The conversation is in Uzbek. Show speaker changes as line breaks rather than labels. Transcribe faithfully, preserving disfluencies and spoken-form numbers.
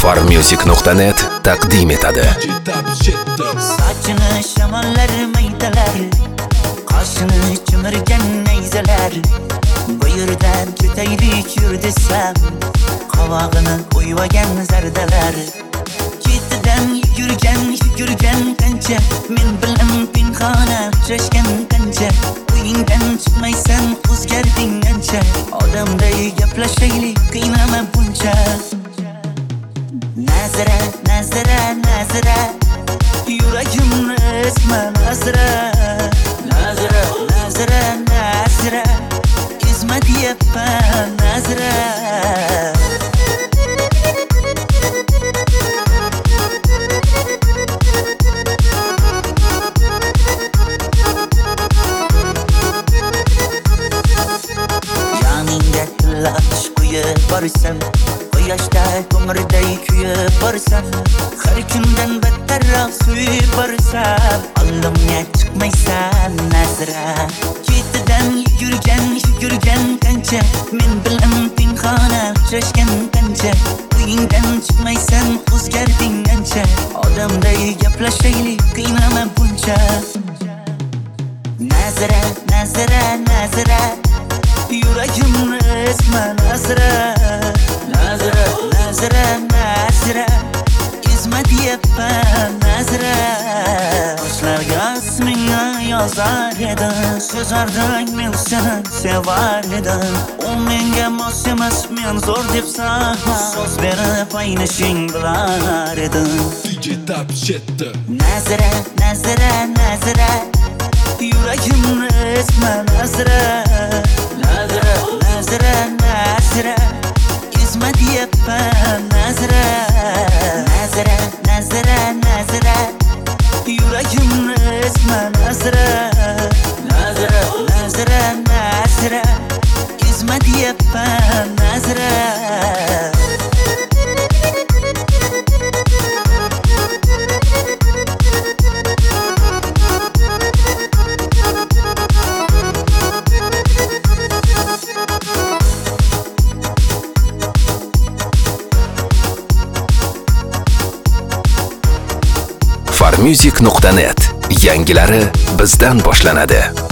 farmusic nuqta net taqdim etadi.
Sochini shamollar maydalar, qoshini chimirgan nayzalar. Bu yerdan ketaylik yur desam, qovog'ini qo'yvagan zardalar. Ketidan yugurgan yugurgan qancha, men bilan pinhona uchrashgan qancha. Uyingdan chiqmaysan o'zgarding ancha, odamday gaplashaylik qiynama buncha. Nazira, nazira, nazira, yuragimni esma nazira. Nazira, nazira, nazira, ezma deyapman nazira. Yoningda lash qo'yib borsam, quyoshda ko'mirday kuyib borsam, har kundan battarroq suyib borsam, oldimga chiqmaysan nazira. Ketidan yugurgan yugurgan qancha, men bilan pinhona uchrashgan qancha. Uyingdan chiqmaysan o'zgarding ancha, odamday gaplashaylik qiynama buncha. Nazira, nazira, nazira, yuragimni esma nazira. Nazira, nazira, nazira, ezma deyapman nazira. Yoshlarga ismingni yozar edim, so'zarding men seni sevar edim. U menga mos emas, men zo'r debsan, so'z berib aynishing bilar edim. Nazira, nazira, nazira, yuragimni esma nazira. Nazira, nazira, nazira, ezma deyapman nazira. Nazira, nazira, nazira, yuragimni esma nazira. Nazira, nazira, nazira, ezma deyapman nazira.
farmusic nuqta net yangilari bizdan boshlanadi.